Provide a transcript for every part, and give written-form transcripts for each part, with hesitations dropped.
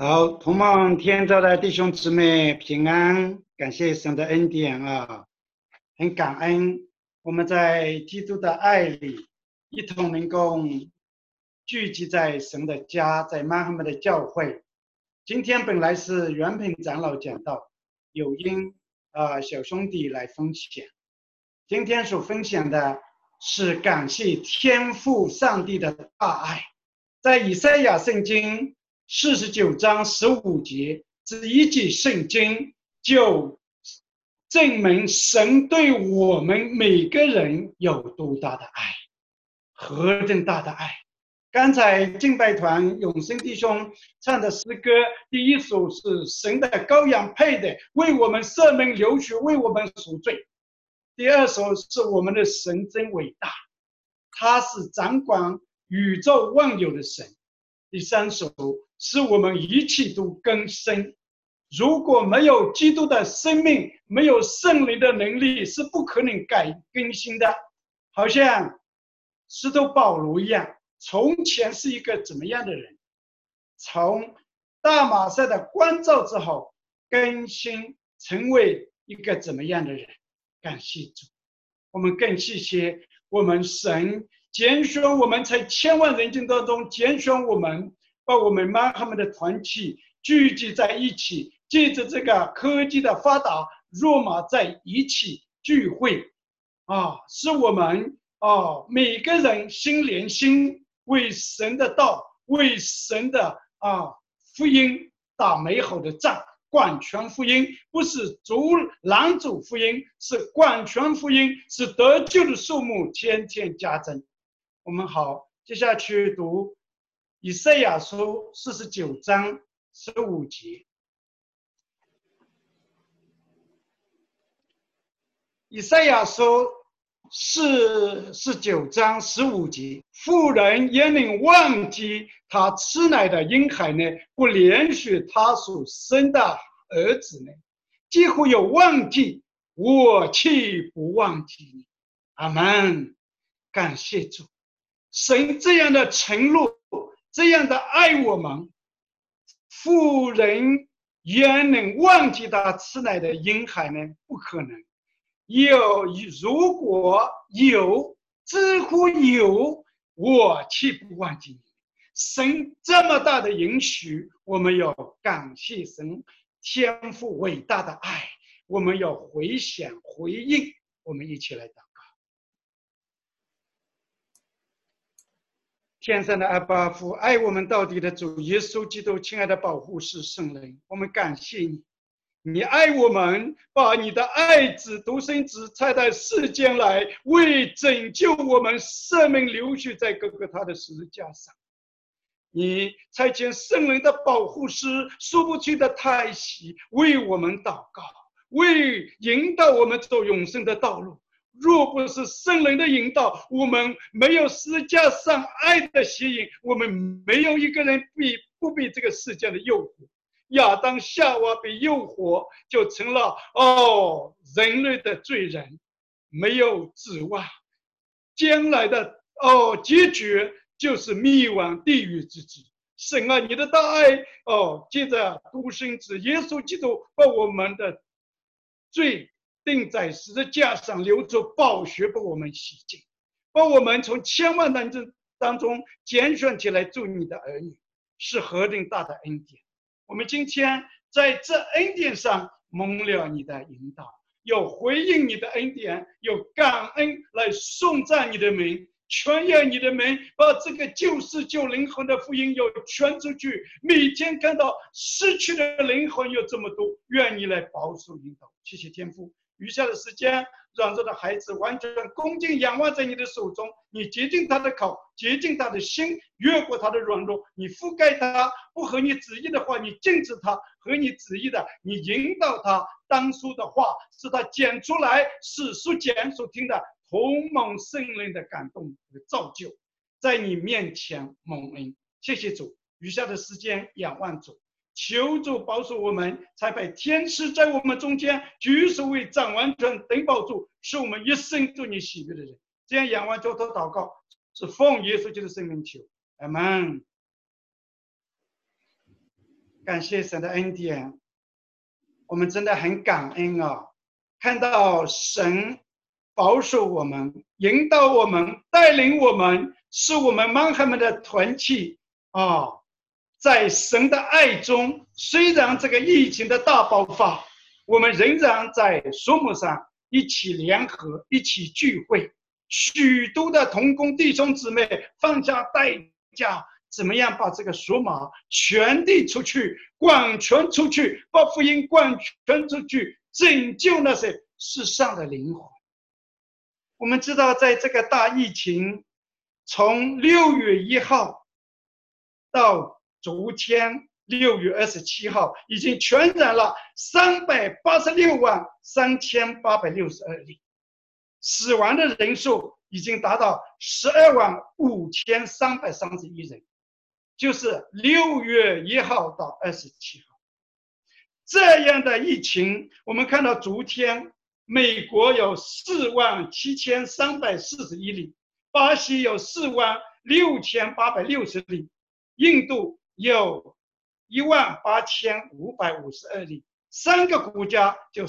好，同梦天朝的弟兄姊妹平安，感谢神的恩典啊，很感恩我们在基督的爱里一同能够聚集在神的家，在曼哈门的教会。今天本来是袁品长老讲道，有因小兄弟来分享。今天所分享的是感谢天父上帝的大爱，在以赛亚圣经49章15节这一节圣经就证明神对我们每个人有多大的爱，何等大的爱！刚才敬拜团永生弟兄唱的诗歌，第一首是神的羔羊配的，为我们赦免流血，为我们赎罪。第二首是我们的神真伟大，他是掌管宇宙万有的神。第三首是我们一切都更新。如果没有基督的生命，没有圣灵的能力，是不可能更新的。好像使徒保罗一样，从前是一个怎么样的人，从大马色的光照之后，更新成为一个怎么样的人。感谢主，我们更谢谢我们神拣选我们，在千万人群当中拣选我们，把我们曼哈门的团体聚集在一起，借着这个科技的发达，罗马在一起聚会使我们每个人心连心，为神的道，为神的福音打美好的仗。广传福音不是拦阻福音，是广传福音，是得救的数目天天加增。我们好，接下去读以赛亚书49章15节。以赛亚书49章15节，妇人也能忘记他吃奶的婴孩呢，不怜恤他所生的儿子呢？几乎有忘记，我岂不忘记你？阿们。感谢主，神这样的承诺，这样的爱我们，妇人也能忘记他吃奶的婴孩呢？不可能。如果有，几乎有，我岂不忘记你？神这么大的允许，我们要感谢神天父伟大的爱，我们要回想回应。我们一起来祷告。天上的阿爸父，爱我们到底的主耶稣基督，亲爱的保护师圣灵，我们感谢你。你爱我们，把你的爱子独生子差到世间来，为拯救我们，赦免流血在各个他的十字架上。你差遣圣灵的保护师，说不去的叹息，为我们祷告，为引导我们走永生的道路。若不是圣灵的引导，我们没有十字架上爱的吸引，我们没有一个人不被这个世界的诱惑。亚当夏娃被诱惑，就成了人类的罪人，没有指望，将来的结局就是灭亡地狱之子。神啊，你的大爱借着独生子耶稣基督，把我们的罪钉在十字架上，流出宝血，把我们洗净，把我们从千万人当中拣选起来做你的儿女，是何等大的恩典！我们今天在这恩典上蒙了你的引导，有回应你的恩典，有感恩来颂赞你的名，传扬你的名，把这个救世救灵魂的福音又传出去。每天看到失去的灵魂有这么多，愿你来保守引导。谢谢天父，余下的时间让这个孩子完全恭敬仰望在你的手中，你洁净他的口，洁净他的心，越过他的软弱，你覆盖他，不合你旨意的话你禁止他，合你旨意的你引导他，当说的话是他讲出来，是所讲所听的，同蒙圣灵的感动和造就，在你面前蒙恩。谢谢主，余下的时间仰望主，求主保守我们，才派天使在我们中间举手为掌完全等保住，是我们一生做你喜悦的人。这样仰望交托祷告，是奉耶稣基督的圣名求，阿们。 感谢神的恩典，我们真的很感恩啊！看到神保守我们、引导我们、带领我们，是我们曼哈们的团体啊！在神的爱中，虽然这个疫情的大爆发，我们仍然在数目上一起联合、一起聚会。许多的同工弟兄姊妹放下代价，怎么样把这个数码传递出去、广传出去，把福音广传出去，拯救那些世上的灵魂。我们知道，在这个大疫情从6月1号到昨天6月27号，已经传染了3863862例，死亡的人数已经达到125331人，就是6月1号到27号。这样的疫情，我们看到昨天美国有47341例，巴西有46860例，印度有18552例，3个国家就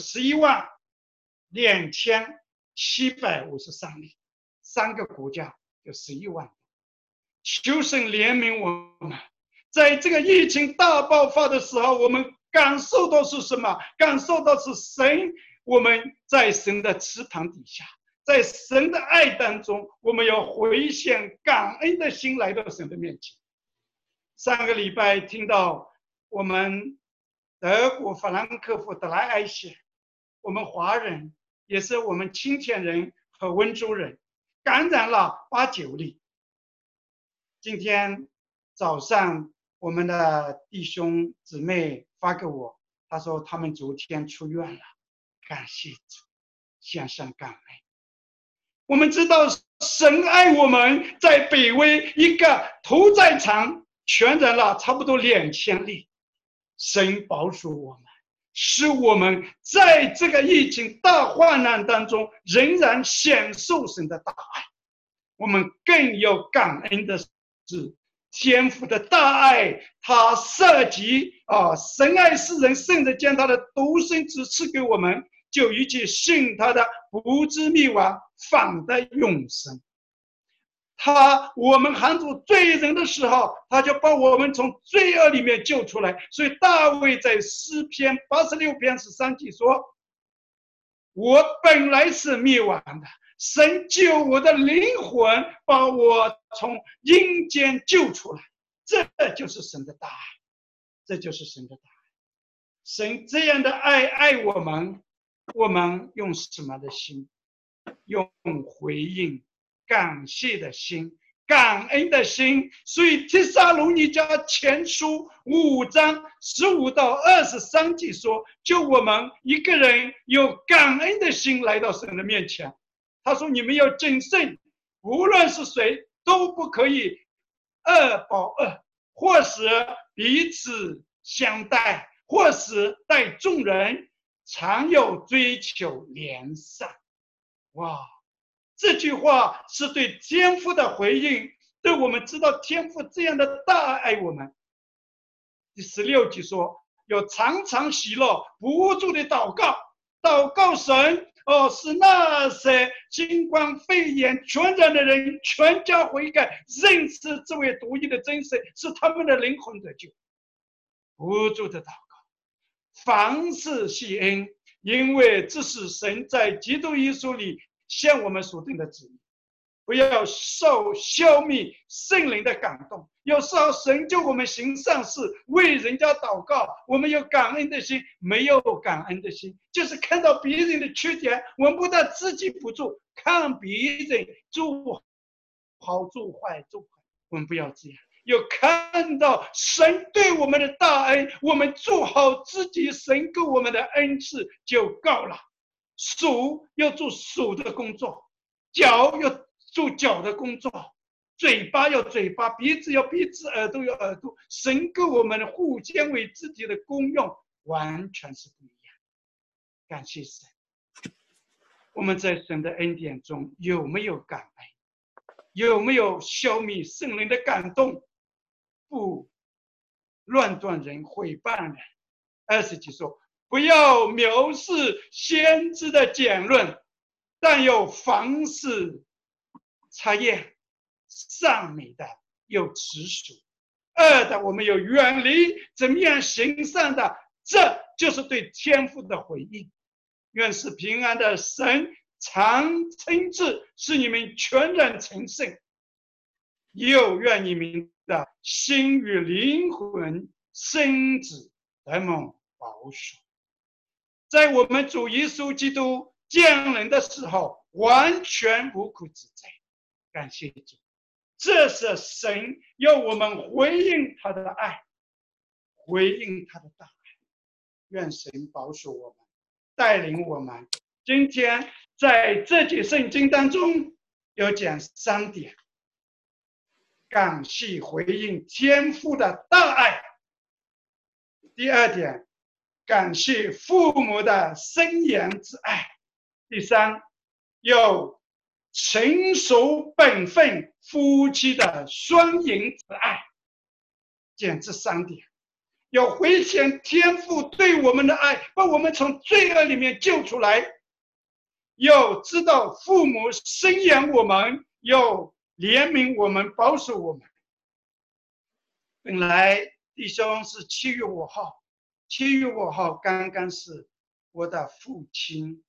112753例，3个国家就11万。求神怜悯我们，在这个疫情大爆发的时候，我们感受到是什么？感受到是神，我们在神的翅膀底下，在神的爱当中，我们要回献感恩的心来到神的面前。上个礼拜听到我们德国法兰克福德莱埃县，我们华人也是我们青田人和温州人感染了8、9例。今天早上我们的弟兄姊妹发给我，他说他们昨天出院了，感谢主，献上感恩。我们知道神爱我们，在北威一个屠宰场传染了差不多2000例，神保守我们，使我们在这个疫情大患难当中仍然享受神的大爱。我们更有感恩的是天父的大爱，他涉及神爱世人，甚至将他的独生子赐给我们，就一切信他的不至灭亡，反得永生。我们还做罪人的时候，他就把我们从罪恶里面救出来。所以大卫在诗篇86篇13节说：我本来是灭亡的，神救我的灵魂，把我从阴间救出来。这就是神的大爱，这就是神的大爱。神这样的爱我们，我们用什么的心？用回应感谢的心，感恩的心。所以帖撒罗尼迦前书5章15到23节说，就我们一个人有感恩的心来到神的面前。他说，你们要谨慎，无论是谁都不可以恶报恶，或是彼此相待，或是待众人，常有追求良善。哇，这句话是对天父的回应，对我们知道天父这样的大爱我们。第16节说，要常常喜乐，不住的祷告，祷告神使那些新冠肺炎传染的人全家悔改，认识这位独一的真神，使他们的灵魂得救。不住的祷告，凡事谢恩，因为这是神在基督耶稣里向我们所定的旨意。不要受消灭圣灵的感动，有时候神叫我们行善事，为人家祷告，我们有感恩的心，没有感恩的心，就是看到别人的缺点，我们不但自己不做，看别人做好做坏做坏，我们不要这样。有看到神对我们的大恩，我们做好自己神给我们的恩赐就够了。手要做手的工作，脚要做脚的工作，嘴巴要嘴巴，鼻子要鼻子，耳朵要耳朵。神给我们互相为自己的功用完全是不一样。感谢神，我们在神的恩典中有没有感恩？有没有消灭圣灵的感动？不， 乱断人、毁谤人。20节说，不要藐视先知的讲论，但有凡事察验，善美的有直属，恶的我们有远离，怎么样行善的，这就是对天父的回应。愿是平安的神常称治，使你们全然成圣，又愿你们的心与灵魂、身子得蒙保守。在我们主耶稣基督降临的时候，完全无苦之灾。感谢主，这是神要我们回应他的爱，回应他的大爱。愿神保守我们，带领我们。今天在这节圣经当中有讲3点：感谢回应天父的大爱；第2点，感谢父母的生养之爱；第3，有成熟本分夫妻的双赢之爱。讲这3点，有回想天父对我们的爱，把我们从罪恶里面救出来；有知道父母生养我们，有怜悯我们，保守我们。本来弟兄是7月5号，7月5号刚刚是我的父亲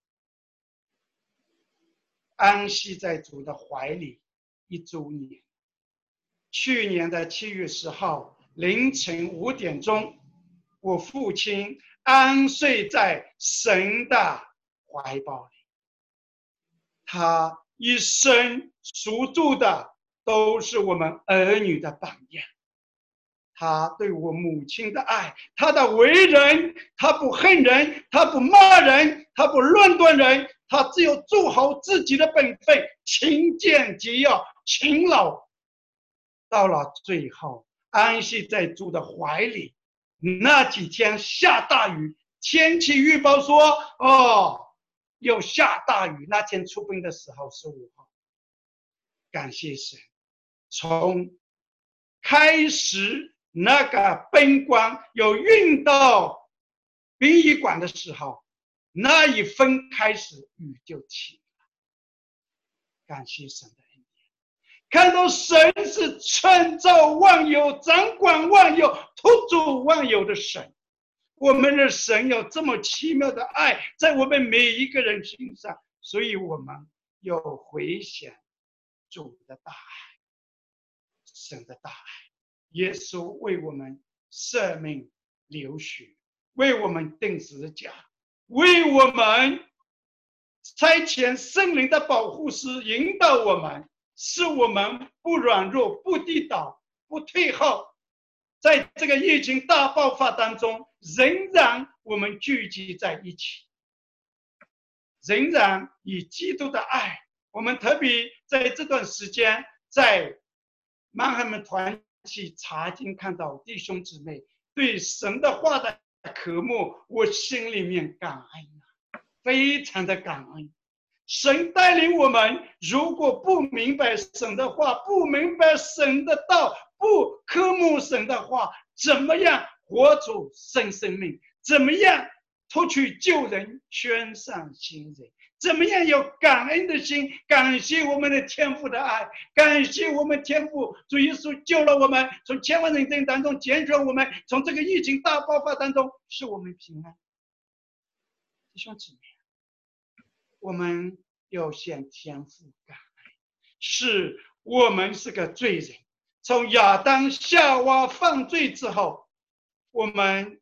安息在主的怀里1周年。去年的7月10号凌晨5点钟，我父亲安睡在神的怀抱里。他一生所做的都是我们儿女的榜样。他对我母亲的爱，他的为人，他不恨人，他不骂人，他不论断人，他只有做好自己的本分，勤俭节要，勤劳。到了最后，安息在主的怀里。那几天下大雨，天气预报说要下大雨。那天出殡的时候是5号。感谢神，从开始那个灯光有运到殡仪馆的时候，那一分开始雨就起了。感谢神的恩典，看到神是创造万有、掌管万有、托住万有的神。我们的神有这么奇妙的爱在我们每一个人身上，所以我们要回想主的大爱，神的大爱。耶稣为我们舍命流血，为我们钉十字架，为我们差遣圣灵的保护师引导我们，使我们不软弱、不跌倒、不退后。在这个疫情大爆发当中，仍然我们聚集在一起，仍然以基督的爱。我们特别在这段时间，在曼哈门团契查经看到弟兄姊妹对神的话的渴慕，我心里面感恩，非常的感恩。神带领我们，如果不明白神的话，不明白神的道，不渴慕神的话，怎么样活出新生命？怎么样脱去旧人，圈上新人？怎么样有感恩的心？感谢我们的天父的爱，感谢我们天父主耶稣救了我们，从千万人当中拣选我们，从这个疫情大爆发当中使我们平安。弟兄姊妹，我们要向天父感恩，是我们是个罪人。从亚当夏娃犯罪之后，我们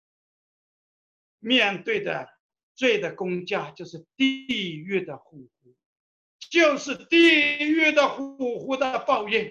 面对的罪的工价就是地狱的呼呼，就是地狱的呼呼的报应。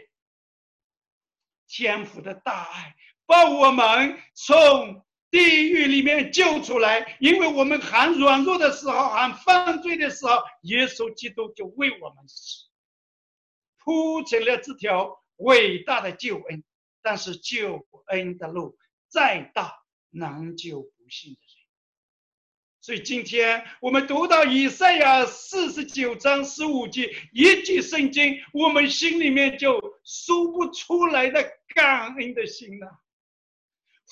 天父的大爱把我们从地狱里面救出来，因为我们还软弱的时候，还犯罪的时候，耶稣基督就为我们死，铺成了这条伟大的救恩。但是救恩的路再大，难救不信的人。所以今天我们读到以赛亚49章15节一句圣经，我们心里面就说不出来的感恩的心了。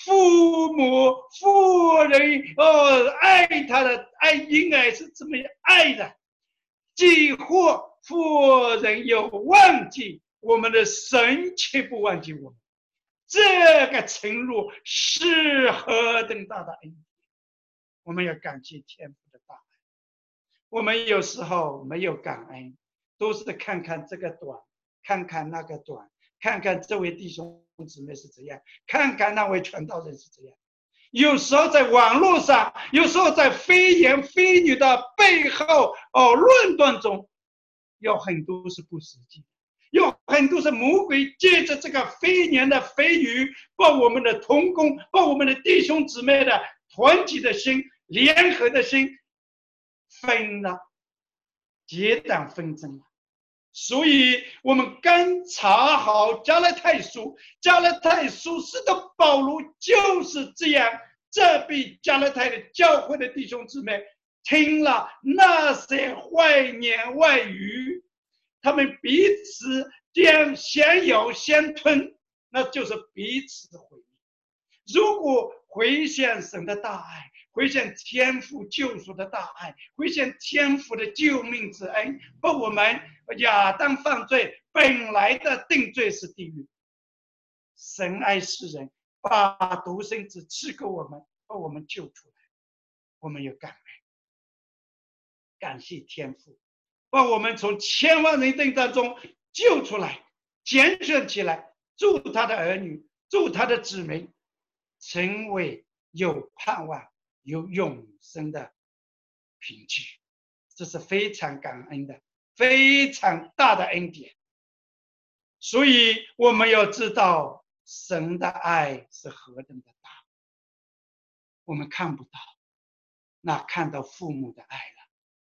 父母、妇人爱他的婴儿是怎么样爱的，几乎妇人有忘记我们的神，却不忘记我们。这个承诺是何等大的恩典！我们要感谢天父的大爱。我们有时候没有感恩，都是看看这个短，看看那个短，看看这位弟兄姊妹是怎样，看看那位传道人是怎样。有时候在网络上，有时候在非言非语的背后论断中，有很多是不实际，有很多是魔鬼借着这个非言的非语，把我们的同工，把我们的弟兄姊妹的团体的心、联合的心分了，结党纷争了。所以我们刚查好加拉太书，加拉太书使的保罗就是这样，这比加拉太的教会的弟兄姊妹听了那些坏言外语，他们彼此先咬先吞，那就是彼此毁灭。如果回向神的大爱，回向天父救赎的大爱，回向天父的救命之恩，把我们亚当犯罪本来的定罪是地狱。神爱世人，把独生子赐给我们，把我们救出来。我们有感恩，感谢天父，把我们从千万人等当中救出来，拣选起来，祝他的儿女，祝他的子民成为有盼望、有永生的凭据。这是非常感恩的，非常大的恩典。所以我们要知道神的爱是何等的大，我们看不到，那看到父母的爱了，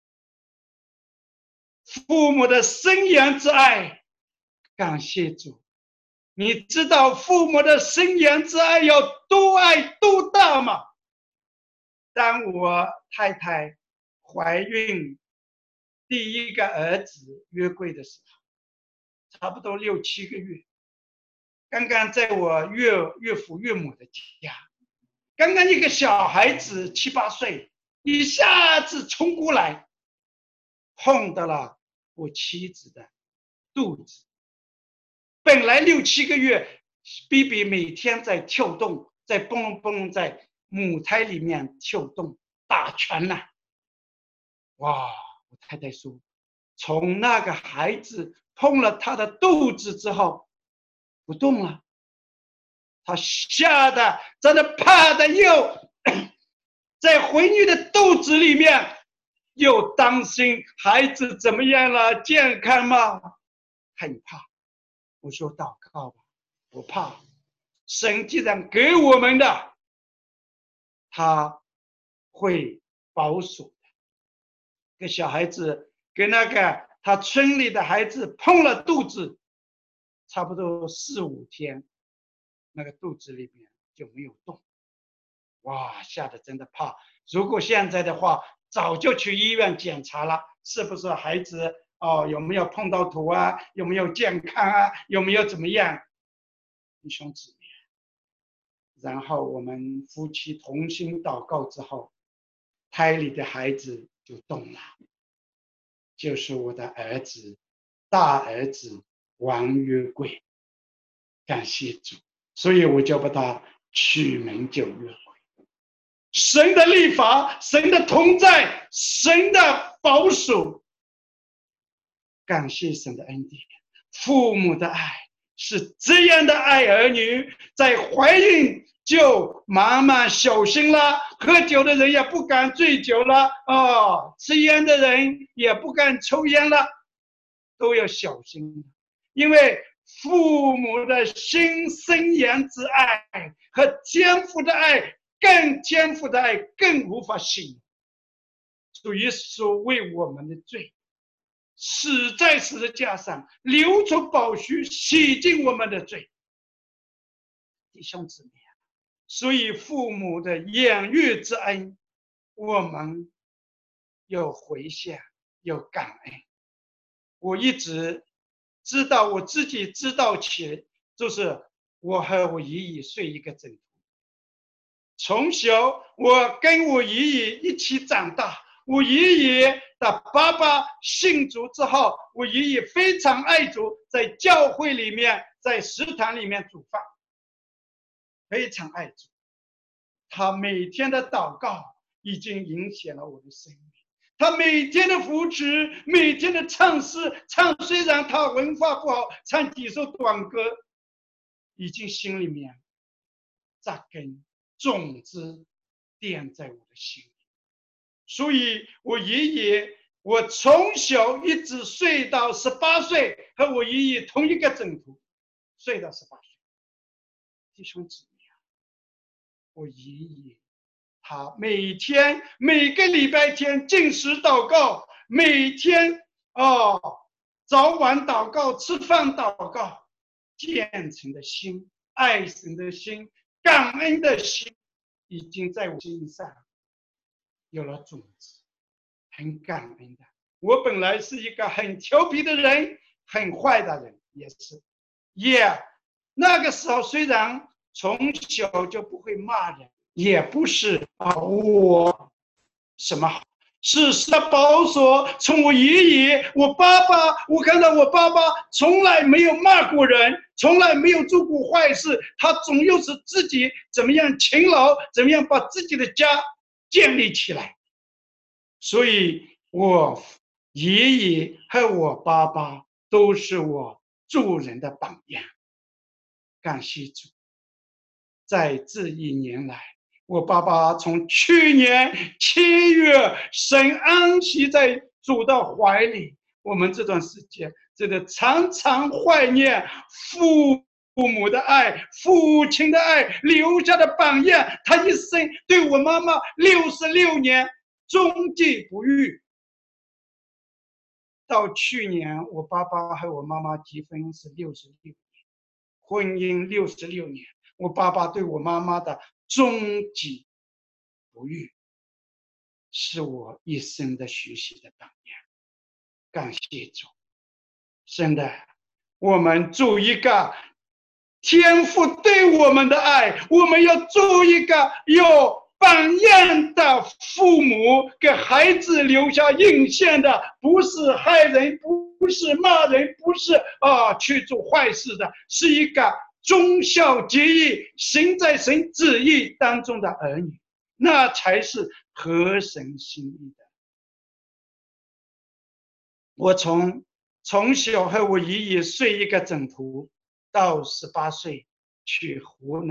父母的生养之爱，感谢主。你知道父母的生养之爱有多爱多大吗？当我太太怀孕第一个儿子约柜的时候，差不多6、7个月，刚刚在我岳父岳母的家，刚刚一个小孩子7、8岁，一下子冲过来，碰到了我妻子的肚子。本来6、7个月 ，BB 每天在跳动，在蹦蹦在母胎里面跳动，打拳呢。哇！我太太说，从那个孩子碰了他的肚子之后，不动了，他吓得真的怕的又在怀孕的肚子里面，又担心孩子怎么样了，健康吗？很怕。我说祷告吧，不怕，神既然给我们的，他会保守的。个小孩子跟那个他村里的孩子碰了肚子，差不多4、5天，那个肚子里面就没有动。哇，吓得真的怕。如果现在的话，早就去医院检查了，是不是孩子有没有碰到土啊？有没有健康啊？有没有怎么样？弟兄姊妹，然后我们夫妻同心祷告之后，胎里的孩子就动了，就是我的儿子，大儿子王约柜。感谢主，所以我就把他取名叫约柜。神的律法，神的同在，神的保守，感谢神的恩典。父母的爱是这样的爱儿女，在怀孕就慢慢小心了，喝酒的人也不敢醉酒了，吃烟的人也不敢抽烟了，都要小心，因为父母的心生养之爱和天父的爱，天父的爱更无法形容。主耶稣为我们的罪死在十字架上，流出宝血，洗净我们的罪。弟兄姊妹，所以父母的养育之恩，我们有回向，有感恩。我一直知道，我自己知道起，就是我和我爷爷睡一个枕头， 从小我跟我爷爷一起长大，我爷爷的爸爸信主之后，我爷爷非常爱主，在教会里面，在食堂里面煮饭，非常爱主。他每天的祷告已经影响了我的生命。他每天的扶持，每天的唱诗，虽然他文化不好，唱几首短歌，已经心里面扎根，种子垫在我的心里。所以我爷爷，我从小一直睡到18岁，和我爷爷同一个枕头，睡到18岁。弟兄姊妹啊，我爷爷他每个礼拜天禁食祷告，每天早晚祷告，吃饭祷告，虔诚的心，爱神的心，感恩的心，已经在我心上有了种子，很感恩的。我本来是一个很调皮的人，很坏的人，那个时候虽然从小就不会骂人，也不是我什么好，是神的保守。从我爷爷、我爸爸，我看到我爸爸从来没有骂过人，从来没有做过坏事，他总又是自己怎么样勤劳，怎么样把自己的家建立起来。所以我爷爷和我爸爸都是我做人的榜样。感谢主，在这1年来，我爸爸从去年7月神安息在主的怀里，我们这段时间真的常常怀念父母的爱，父亲的爱留下的榜样。他一生对我妈妈66年终继不渝。到去年我爸爸和我妈妈结婚是66年，婚姻66年，我爸爸对我妈妈的终极不渝，是我一生的学习的榜样。感谢主，真的，我们做一个天父对我们的爱，我们要做一个有榜样的父母，给孩子留下印象的，不是害人，不是骂人，不是去做坏事的，是一个忠孝节义，行在神旨意当中的儿女，那才是合神心意的。我从小和我爷爷睡一个枕头，到18岁去湖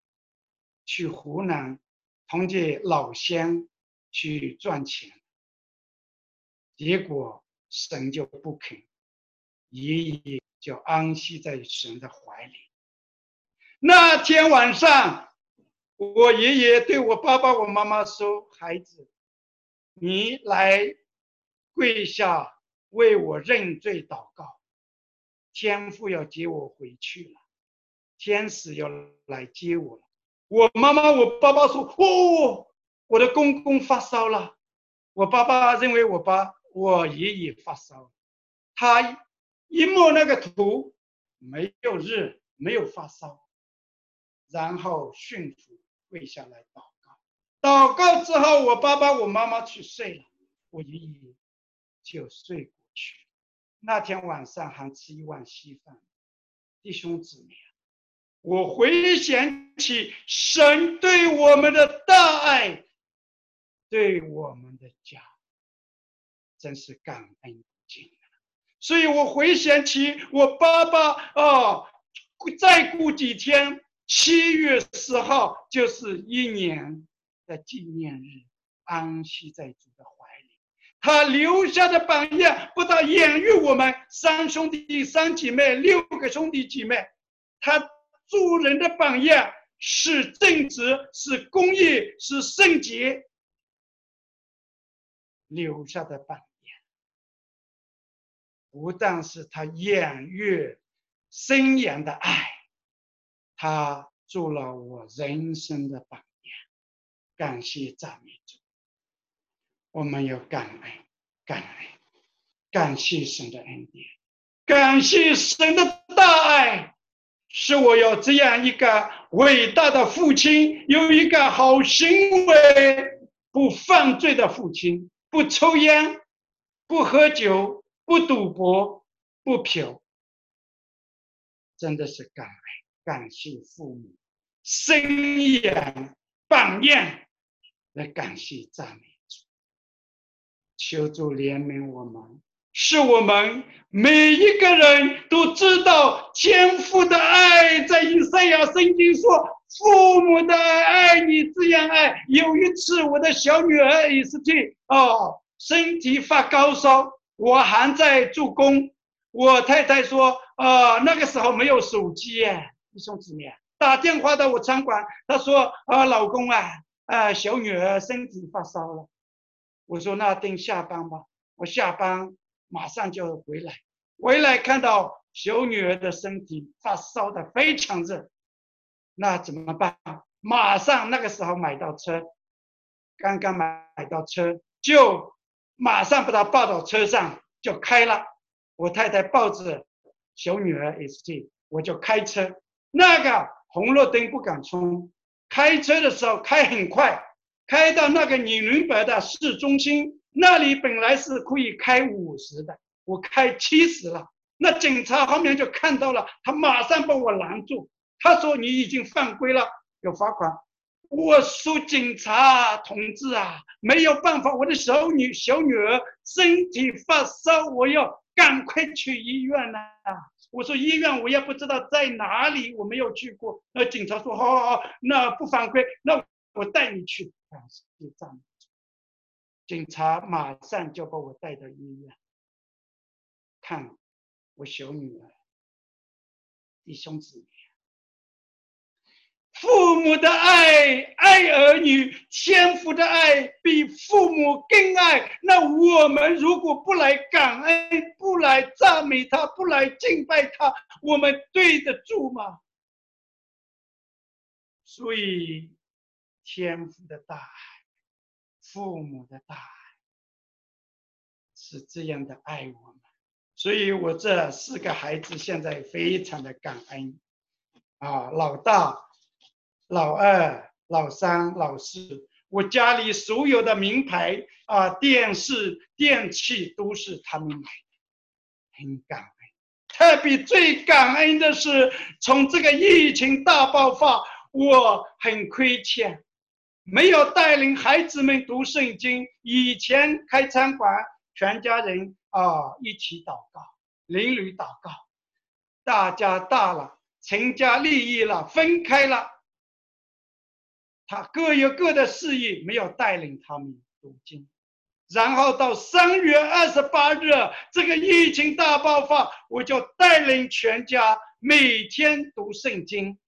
南同济老乡去赚钱，结果神就不肯，爷爷就安息在神的怀里。那天晚上，我爷爷对我爸爸我妈妈说：“孩子，你来跪下为我认罪祷告，天父要接我回去了，天使要来接我了。”我妈妈我爸爸说：“我的公公发烧了。”我爸爸认为我爷爷发烧，他一摸那个头，没有热，没有发烧，然后迅速跪下来祷告。祷告之后，我爸爸我妈妈去睡了，我爷爷就睡过去。那天晚上还吃一碗稀饭。弟兄姊妹，我回想起神对我们的大爱，对我们的家，真是感恩不尽。所以我回想起我爸爸再过几天7月10号就是1年的纪念日，安息在主的怀里。他留下的榜样不但养育我们3兄弟3姐妹6个兄弟姐妹，他做人的榜样是正直，是公义，是圣洁，留下的榜样不但是他养育生养的爱，他做了我人生的榜样。感谢赞美主，我们有感恩，感谢神的恩典，感谢神的大爱， 使我有这样一个伟大的父亲，有一个好行为、不犯罪的父亲，不抽烟，不喝酒，不赌博，不嫖，真的是感谢父母，生养榜样，来感谢赞美主，求主怜悯我们。是我们每一个人都知道天父的爱，在以赛亚圣经说，父母的爱你这样爱。有一次，我的小女儿也是身体发高烧，我还在做工。我太太说，那个时候没有手机耶，弟兄姊妹打电话到我餐馆，她说，老公小女儿身体发烧了。我说那等下班吧，我下班马上就回来看到小女儿的身体发烧的非常热，那怎么办？马上那个时候买到车，刚刚买到车，就马上把她抱到车上就开了。我太太抱着小女儿 ST， 我就开车，那个红绿灯不敢冲，开车的时候开很快，开到那个纽伦堡的市中心，那里本来是可以开50的，我开70了。那警察后面就看到了，他马上把我拦住，他说你已经犯规了，有罚款。我说警察同志啊，没有办法，我的小女儿身体发烧，我要赶快去医院啊。我说医院我也不知道在哪里，我没有去过。那警察说好，那不犯规，那我带你去。警察马上就把我带到医院看我小女儿。弟兄姊妹，父母的爱儿女，天父的爱比父母更爱。那我们如果不来感恩，不来赞美他，不来敬拜他，我们对得住吗？所以天父的大爱，父母的大爱是这样的爱我们。所以我这4个孩子现在非常的感恩老大、老二、老三、老四，我家里所有的名牌电视、电器都是他们买的，很感恩。特别最感恩的是，从这个疫情大爆发，我很亏欠，没有带领孩子们读圣经。以前开餐馆，全家人一起祷告，邻里祷告，大家大了，成家立业了，分开了，他各有各的事业，没有带领他们读经。然后到3月28日，这个疫情大爆发，我就带领全家每天读圣经，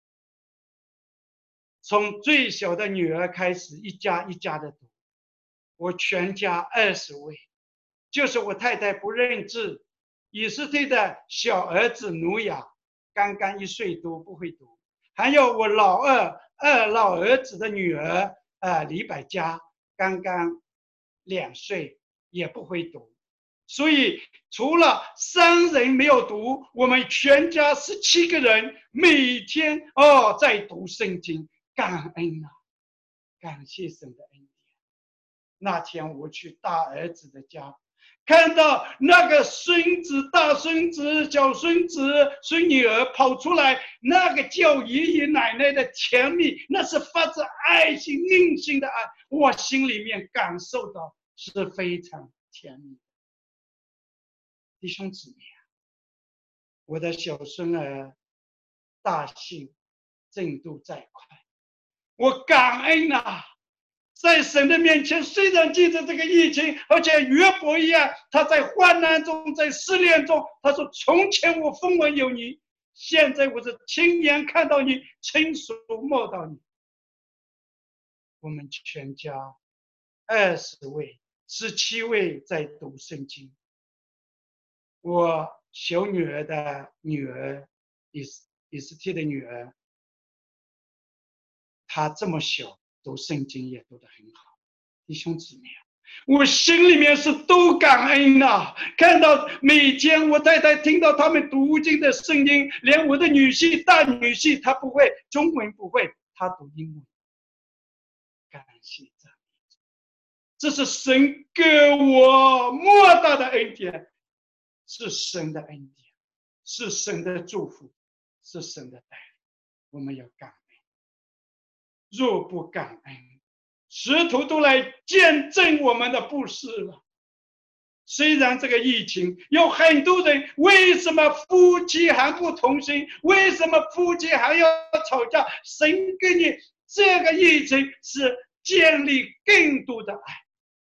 从最小的女儿开始，一家一家的读。我全家20位，就是我太太不认字，以色列的小儿子努亚，刚刚1岁多，不会读，还有我老儿子的女儿李百家，刚刚2岁，也不会读。所以除了3人没有读，我们全家17个人每天在读圣经，感恩啊，感谢神的恩典。那天我去大儿子的家，看到那个孙子、大孙子、小孙子、孙女儿跑出来，那个叫爷爷奶奶的甜蜜，那是发自爱心、硬性的爱，我心里面感受到是非常甜蜜的。弟兄姊妹我的小孙儿大幸进度再快，我感恩在神的面前，虽然记着这个疫情，而且约伯一样，他在患难中，在试炼中，他说：“从前我风闻有你，现在我是亲眼看到你，亲手摸到你。”我们全家20位、17位在读圣经。我小女儿的女儿，以斯帖的女儿，她这么小，读圣经也读得很好。弟兄姊妹我心里面是都感恩呐。看到每天我太太听到他们读经的声音，连我的大女婿她不会中文，不会，她读英文。感谢赞美主，这是神给我莫大的恩典，是神的恩典，是神的祝福，是神的带领。我们要感恩，若不感恩，石头都来见证我们的不是了。虽然这个疫情有很多人，为什么夫妻还不同心？为什么夫妻还要吵架？神给你这个疫情是建立更多的爱，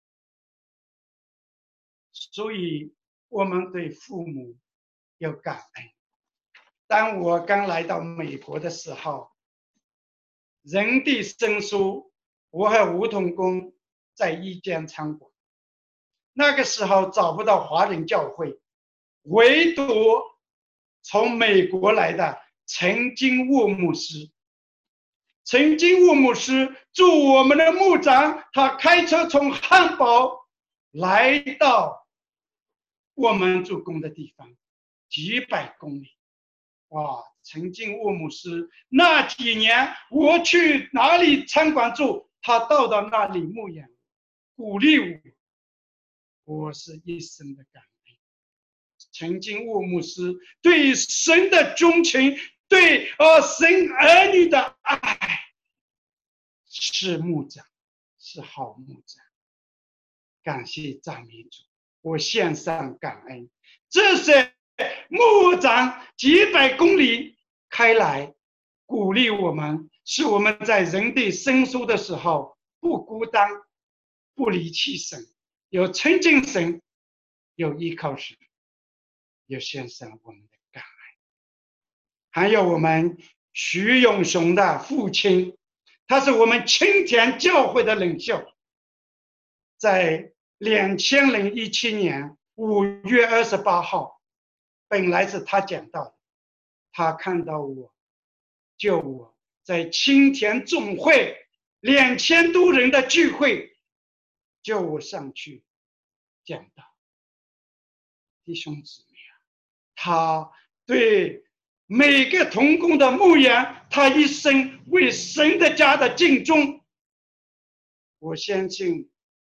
所以我们对父母要感恩。当我刚来到美国的时候，人地生疏，我和吴同工在一间餐馆。那个时候找不到华人教会，唯独从美国来的陈金沃牧师。陈金沃牧师做我们的牧长，他开车从汉堡来到我们做工的地方，几百公里。哇！陈金沃牧师那几年，我去哪里餐馆住，他到那里牧养，鼓励我。我是一生的感恩。陈金沃牧师对神的钟情，对神儿女的爱，是牧长，是好牧长。感谢赞美主，我献上感恩。这是牧长几百公里开来鼓励我们，使我们在人地生疏的时候不孤单，不离弃神，有亲近神，有依靠神，有献上我们的感恩。还有我们徐永雄的父亲，他是我们青田教会的领袖，在2017年5月28号，本来是他讲道的，他看到我，救我在青田总会2000多人的聚会，叫我上去讲道。弟兄姊妹啊，他对每个同工的牧养，他一生为神的家的尽忠。我相信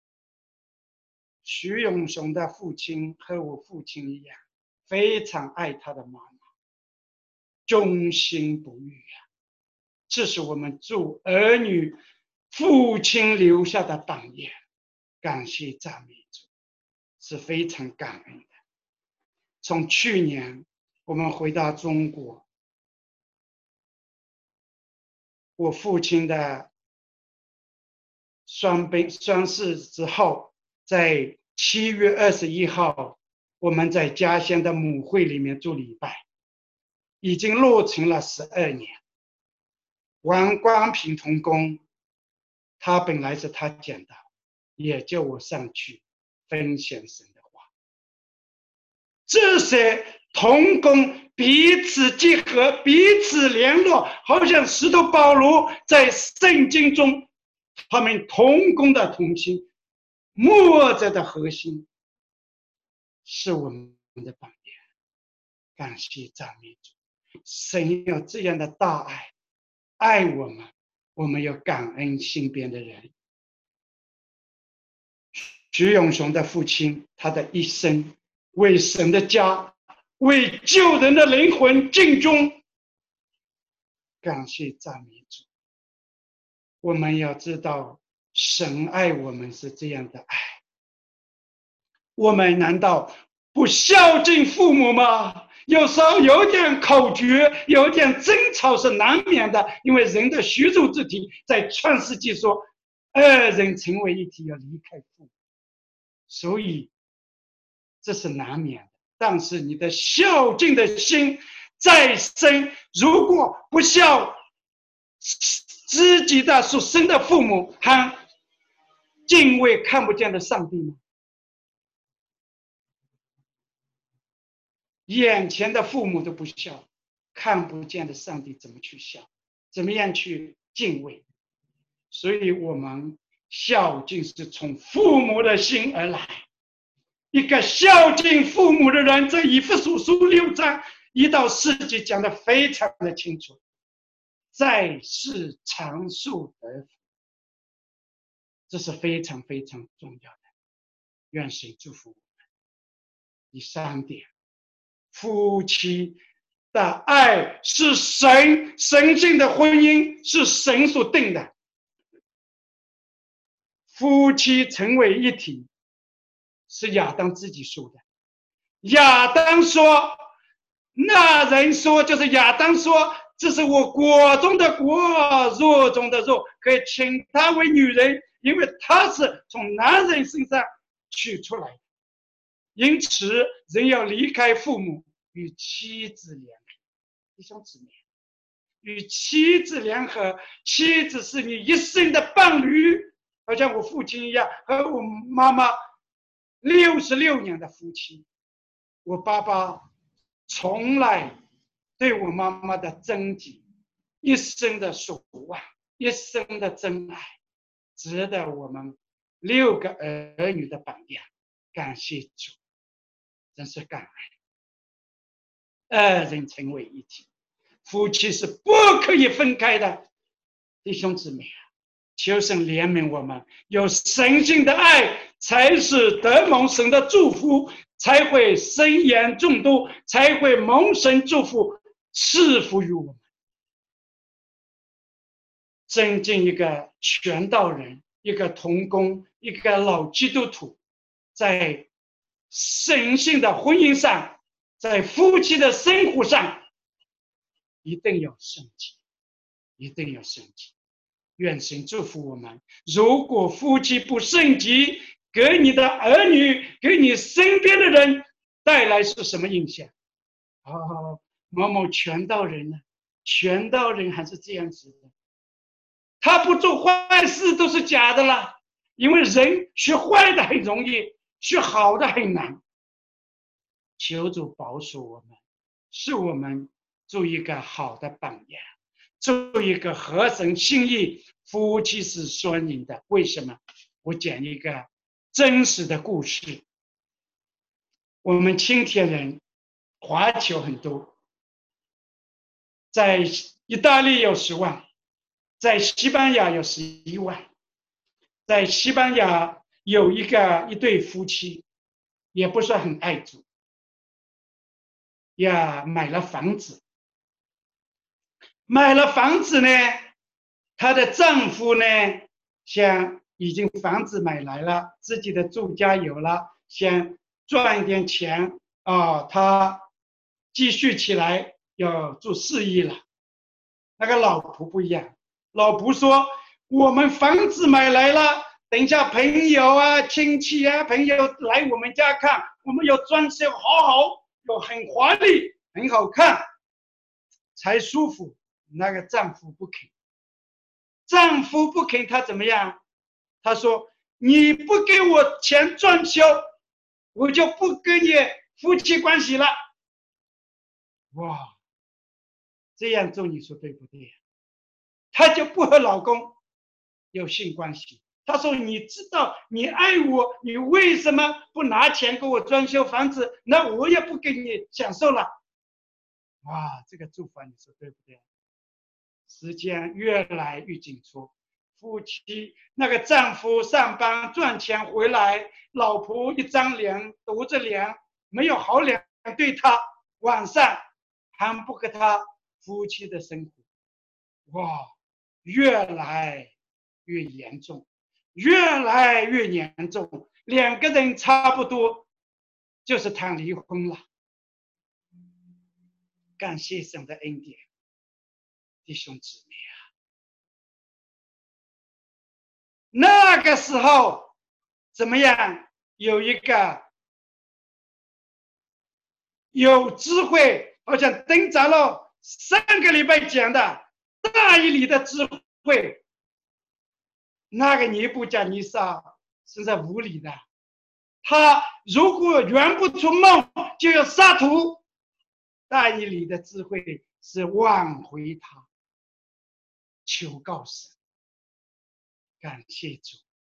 徐永雄的父亲和我父亲一样，非常爱他的妈妈，忠心不渝啊！这是我们做儿女父亲留下的榜样。感谢赞美主，是非常感恩的。从去年我们回到中国，我父亲的双逝之后，在7月21号，我们在家乡的母会里面做礼拜，已经落成了12年。王光平同工，他本来是他讲的，也叫我上去分享神的话。这些同工彼此结合，彼此联络，好像使徒保罗在圣经中，他们同工的同心，牧者的核心，是我们的榜样。感谢赞美主，神有这样的大爱，爱我们，我们要感恩身边的人。徐永雄的父亲，他的一生为神的家，为救人的灵魂尽忠。感谢赞美主，我们要知道神爱我们是这样的爱，我们难道不孝敬父母吗？有时候有点口角，有点争吵是难免的，因为人的虚肉之体，在创世纪说二人成为一体，要离开父母，所以这是难免的。但是你的孝敬的心再深，如果不孝自己的所生的父母，还敬畏看不见的上帝吗？眼前的父母都不孝，看不见的上帝怎么去孝？怎么样去敬畏？所以我们孝敬是从父母的心而来。一个孝敬父母的人，这以弗所书6章1到4节讲得非常的清楚，在世长寿得福，这是非常非常重要的。愿神祝福我们。第3点，夫妻的爱是神性的婚姻，是神所定的。夫妻成为一体，是亚当自己说的。亚当说，那人说，就是亚当说，这是我国中的国，肉中的肉，可以称他为女人，因为他是从男人身上取出来的。因此，人要离开父母，与妻子联合。弟兄姊妹，与妻子联合，妻子是你一生的伴侣，好像我父亲一样，和我妈妈66年的夫妻。我爸爸从来对我妈妈的珍惜，一生的守望，一生的真爱，值得我们6个儿女的榜样。感谢主，真是感恩。二人成为一体，夫妻是不可以分开的。弟兄姊妹啊，求神怜悯我们，有神性的爱，才是得蒙神的祝福，才会生养众多，才会蒙神祝福赐福于我们。真正一个传道人，一个同工，一个老基督徒，在神性的婚姻上，在夫妻的生活上，一定要圣洁，一定要圣洁。愿神祝福我们。如果夫妻不圣洁，给你的儿女，给你身边的人带来是什么影响？某某传道人呢？传道人还是这样子的，他不做坏事都是假的了。因为人学坏的很容易，学好的很难。求主保守我们，使我们做一个好的榜样，做一个合神心意。夫妻是双赢的。为什么？我讲一个真实的故事。我们青田人华侨很多，在意大利有10万，在西班牙有11万。在西班牙有一对夫妻，也不是很爱主，也买了房子。买了房子呢，她的丈夫呢，想已经房子买来了，自己的住家有了，想赚一点钱他积蓄起来要做事业了。那个老婆不一样，老婆说，我们房子买来了，等一下朋友啊、亲戚啊、朋友来我们家看，我们要装修好，要很华丽、很好看才舒服。那个丈夫不肯，他怎么样？他说，你不给我钱装修，我就不跟你夫妻关系了。哇，这样做你说对不对？他就不和老公有性关系。他说，你知道你爱我，你为什么不拿钱给我装修房子？那我也不给你享受了。哇，这个做法你说对不对？时间越来越紧促，夫妻那个丈夫上班赚钱回来，老婆一张脸独着脸，没有好脸对他，晚上还不和他夫妻的生活。哇，越来越严重，越来越严重，2个人差不多就是谈离婚了。感谢神的恩典，弟兄姊妹啊，那个时候怎么样？有一个有智慧，好像登长了3个礼拜讲的大义理的智慧。那个尼布甲尼撒是在无理的，他如果圆不出梦，就要杀徒。大义理的智慧是挽回他，求告神。感谢主，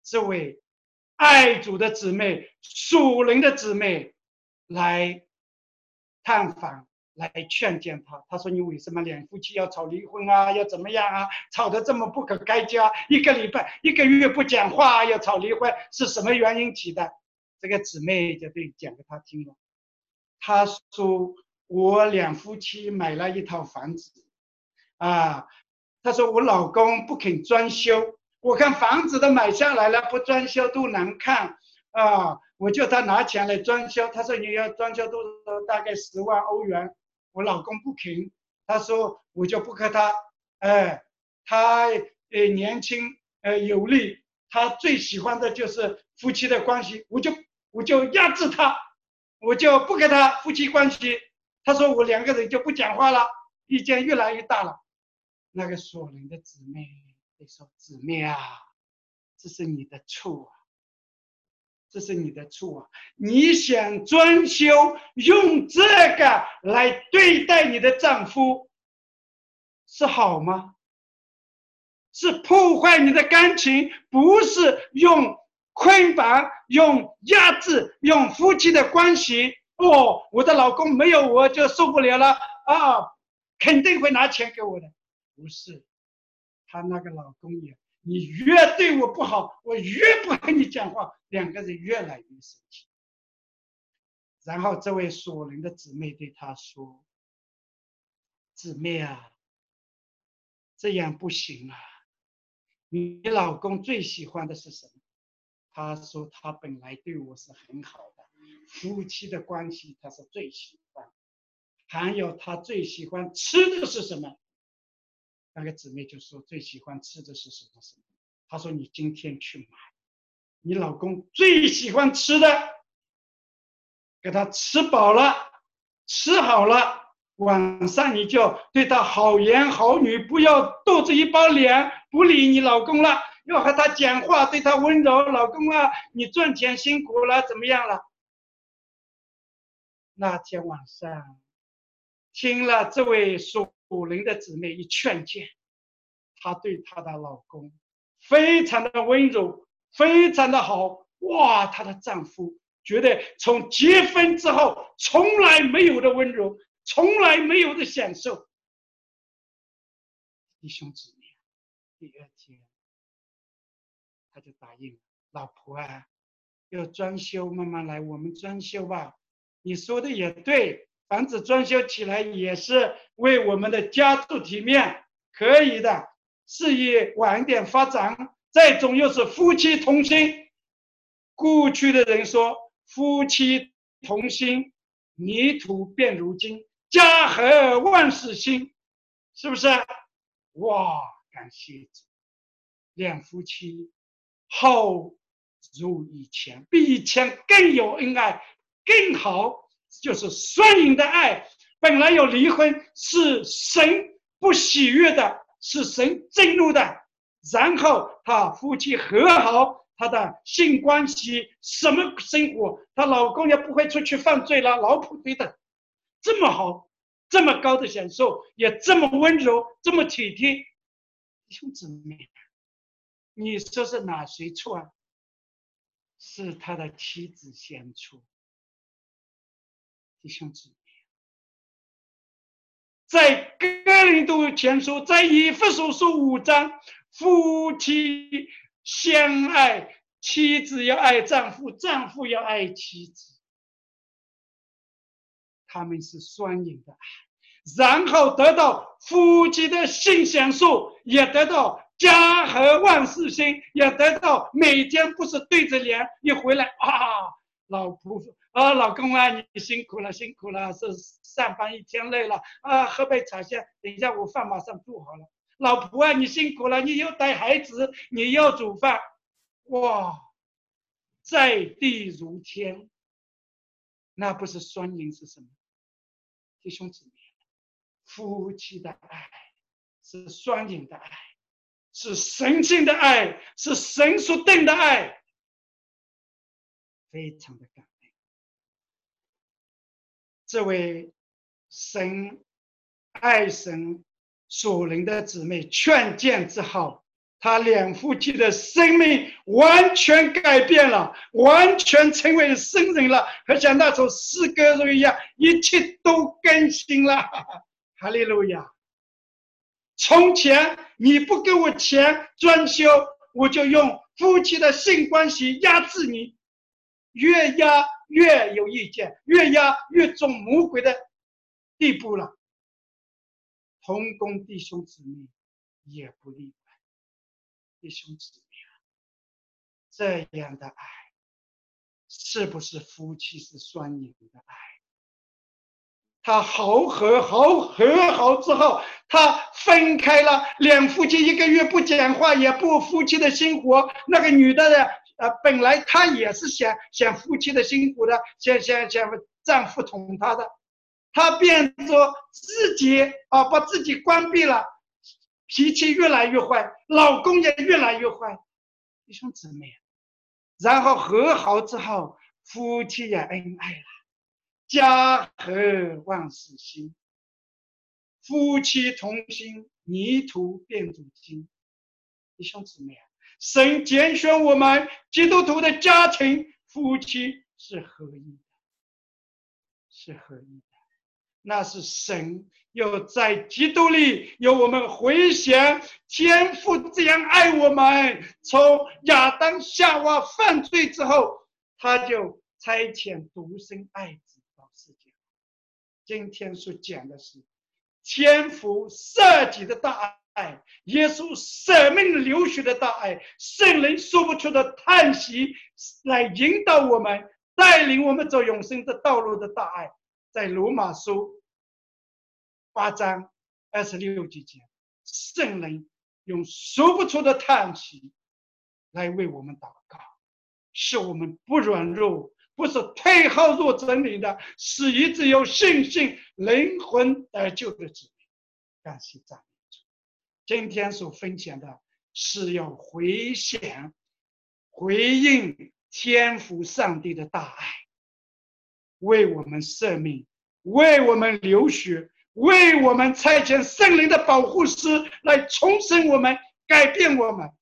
这位爱主的姊妹、属灵的姊妹来探访。来劝谏他，他说：“你为什么两夫妻要吵离婚啊？要怎么样啊？吵得这么不可开交，一个礼拜、一个月不讲话，要吵离婚，是什么原因起的？”这个姊妹就对讲给他听了。他说：“我两夫妻买了一套房子，啊，他说我老公不肯装修，我看房子都买下来了，不装修都难看啊，我叫他拿钱来装修，他说你要装修多少？大概10万欧元。”我老公不肯，他说我就不和他，他年轻有力，他最喜欢的就是夫妻的关系，我就压制他，我就不跟他夫妻关系。他说我两个人就不讲话了，意见越来越大了。那个属灵的姊妹就说：“姊妹啊，这是你的错啊。”这是你的错啊！你想装修，用这个来对待你的丈夫，是好吗？是破坏你的感情，不是用捆绑、用压制、用夫妻的关系。哦，我的老公没有我就受不了了啊，肯定会拿钱给我的。不是，他那个老公也。你越对我不好，我越不和你讲话，两个人越来越生气。然后这位属灵的姊妹对他说：“姊妹啊，这样不行啊！你老公最喜欢的是什么？”他说：“他本来对我是很好的，夫妻的关系他是最喜欢。还有他最喜欢吃的是什么？”那个姊妹就说：“最喜欢吃的是什么？他说：“你今天去买。你老公最喜欢吃的，给他吃饱了，吃好了，晚上你就对他好言好语，不要肚子一包脸，不理你老公了，要和他讲话，对他温柔。老公啊，你赚钱辛苦了，怎么样了？”那天晚上，听了这位属灵的姊妹一劝谏，她对她的老公非常的温柔，非常的好。哇，她的丈夫觉得从结婚之后从来没有的温柔，从来没有的享受。弟兄姊妹，第二天他就答应了：“老婆啊，要装修，慢慢来，我们装修吧。你说的也对，房子装修起来也是为我们的家族体面，可以的。事业晚点发展，再总又是夫妻同心。过去的人说，夫妻同心，泥土变如金，家和万事兴，是不是？哇，感谢主，两夫妻好如以前，比以前更有恩爱，更好，就是双赢的爱。本来有离婚是神不喜悦的，是神震怒的，然后他夫妻和好，他的性关系什么生活，她老公也不会出去犯罪了，老婆对的这么好，这么高的享受，也这么温柔，这么体贴。弟兄姊妹，你说是哪谁错啊？是他的妻子先错。弟兄姊妹，在哥林多前书，在以弗所书5章，夫妻相爱，妻子要爱丈夫，丈夫要爱妻子，他们是双赢的爱，然后得到夫妻的性享受，也得到家和万事兴，也得到每天不是对着脸一回来啊，老婆啊，老公啊，你辛苦了，辛苦了，是上班一天累了啊，喝杯茶先，等一下我饭马上做好了。老婆啊，你辛苦了，你又带孩子，你又煮饭，哇，在地如天，那不是双赢是什么？弟兄姊妹，夫妻的爱是双赢的爱，是神性的爱，是神所定的爱，非常的感恩。这位神爱神属灵的姊妹劝谏之后， 他两夫妻的生命完全改变了，完全成为圣人了，和像那首诗歌中一样，一切都更新了。哈利路亚！从前你不给我钱装修，我就用夫妻的性关系压制你，越压越有意见，越压越中魔鬼的地步了。同工弟兄姊妹也不例外。弟兄姊妹啊，这样的爱是不是夫妻是双赢的爱？他和好之后，他分开了，两夫妻1个月不讲话，也不夫妻的生活。那个女的呢，本来她也是想夫妻的辛苦的，想丈夫宠她的，她变作自己把自己关闭了，脾气越来越坏，老公也越来越坏。弟兄姊妹，然后和好之后，夫妻也恩爱了。家和万事兴，夫妻同心，泥土变成金。弟兄姊妹，神拣选我们基督徒的家庭，夫妻是合一的，是合一的。那是神又在基督里有我们回想天父这样爱我们，从亚当夏娃犯罪之后，他就差遣独生爱子到世界。今天所讲的是天父舍己的大爱，耶稣舍命流血的大爱，圣灵说不出的叹息，来引导我们，带领我们走永生的道路的大爱。在罗马书8章26节讲，圣灵用说不出的叹息来为我们祷告，使我们不软弱，不是退后若真理的，是一直有信心灵魂得救的子民。感谢赞美主。今天所分享的是要回想回应天父上帝的大爱，为我们赦命，为我们流血，为我们差遣圣灵的保护师来重生我们，改变我们。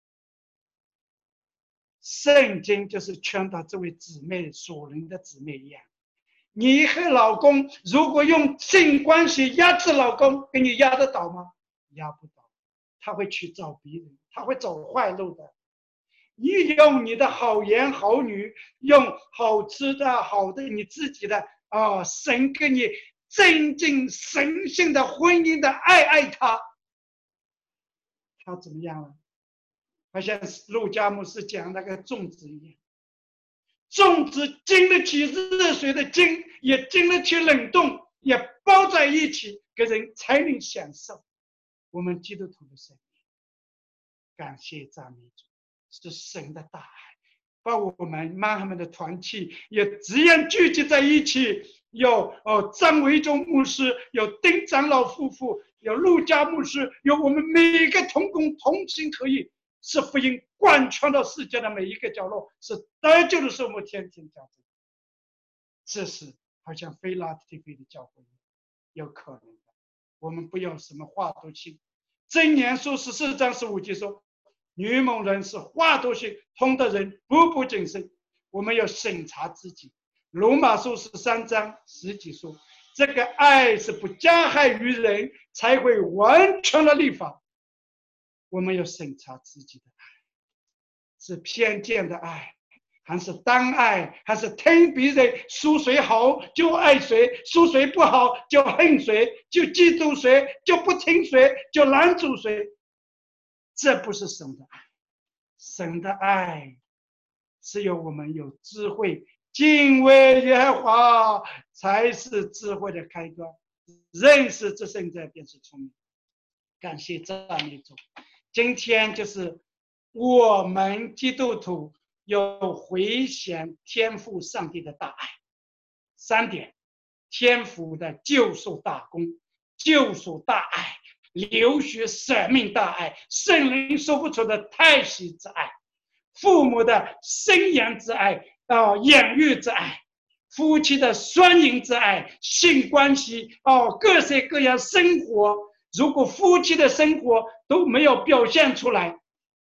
圣经就是劝导这位姊妹属灵的姊妹一样，你和老公如果用性关系压制老公，给你压得倒吗？压不倒，他会去找别人，他会走坏路的。你用你的好言好语，用好吃的好的你自己的神给你增进神性的婚姻的爱他，他怎么样了？好像陆家牧师讲那个粽子一样，粽子经得起热水的经，也经得起冷冻，也包在一起，给人才能享受。我们基督徒的生命，感谢赞美主，是神的大爱，把我们妈他们的团契也这样聚集在一起。有张维忠牧师，有丁长老夫妇，有陆家牧师，有我们每个同工同心合意，是福音贯穿到世界的每一个角落，是得救的是我们天天教会。这是好像非拉提非的教会有可能的。我们不要什么话都信。箴言书14章15节说，愚蒙人是话都信，通的人步步谨慎。我们要审查自己。罗马书13章10节说，这个爱是不加害于人，才会完全的律法。我们要审查自己的爱，是偏见的爱，还是单爱，还是听别人说谁好就爱谁，说谁不好就恨谁，就嫉妒谁，就不听谁，就拦阻谁。这不是神的爱。神的爱是由我们有智慧，敬畏耶和华才是智慧的开端，认识这圣者便是聪明。感谢赞美主。今天就是我们基督徒有回想天父上帝的大爱。3点：天父的救赎大功，救赎大爱，流血舍命大爱，圣灵说不出的叹息之爱，父母的生养之爱，养育之爱，夫妻的双赢之爱，性关系，各式各样生活。如果夫妻的生活都没有表现出来，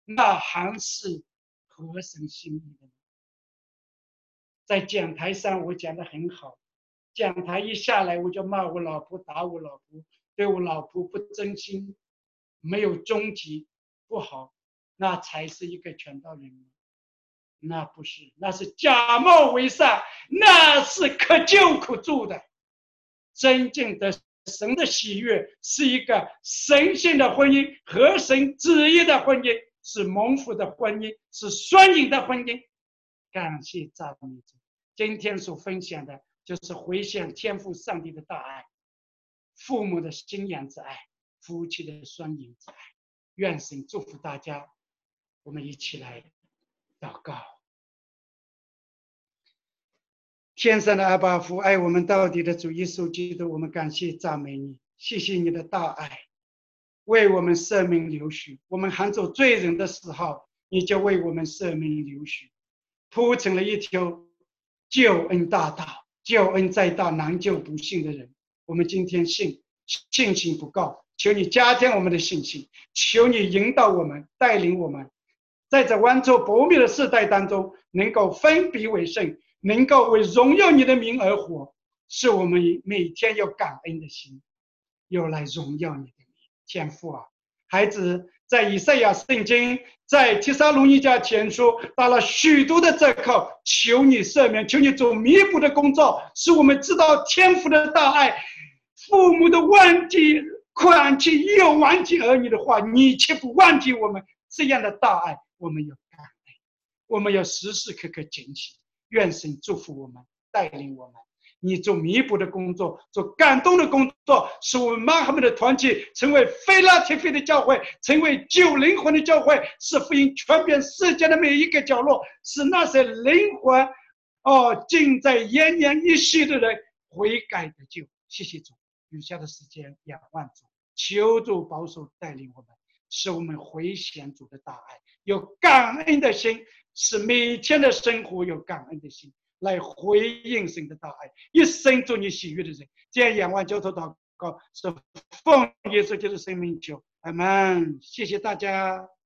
那还是合神心意的。在讲台上我讲得很好，讲台一下来我就骂我老婆，打我老婆，对我老婆不真心，没有终极，不好，那才是一个传道人吗？那不是，那是假冒为善，那是可救可助的。真正的神的喜悦是一个神性的婚姻，合神旨意的婚姻，是蒙福的婚姻，是双赢的婚姻。感谢赞美主！今天所分享的就是回想天父上帝的大爱，父母的信仰之爱，夫妻的双赢之爱。愿神祝福大家，我们一起来祷告。天上的阿爸父，爱我们到底的主耶稣基督，我们感谢赞美你，谢谢你的大爱，为我们赦免流血。我们还做罪人的时候，你就为我们赦免流血，铺成了一条救恩大道。救恩再大，难救不信的人。我们今天信心不够，求你加添我们的信心，求你引导我们，带领我们，在这万错不灭的世代当中，能够分别为圣，能够为荣耀你的名而活，是我们每天有感恩的心，有来荣耀你的名。天父啊，孩子在以赛亚圣经，在提撒罗尼迦前书打了许多的折扣，求你赦免，求你做弥补的工作，使我们知道天父的大爱，父母的忘记宽记又忘记儿女的话，你却不忘记我们这样的大爱，我们有感恩，我们要时时刻刻警醒。愿神祝福我们，带领我们。你做弥补的工作，做感动的工作，使我们马哈们的团体成为非拉铁非的教会，成为救灵魂的教会，使福音传遍世界的每一个角落，使那些灵魂尽在奄奄一息的人悔改得救。谢谢主，余下的时间仰望主，求主保守带领我们，使我们回想主的大爱，有感恩的心，使每天的生活有感恩的心，来回应神的大爱，一生做你喜悦的人。这样仰望交头祷告，是奉耶稣基督的生命求，阿们。谢谢大家。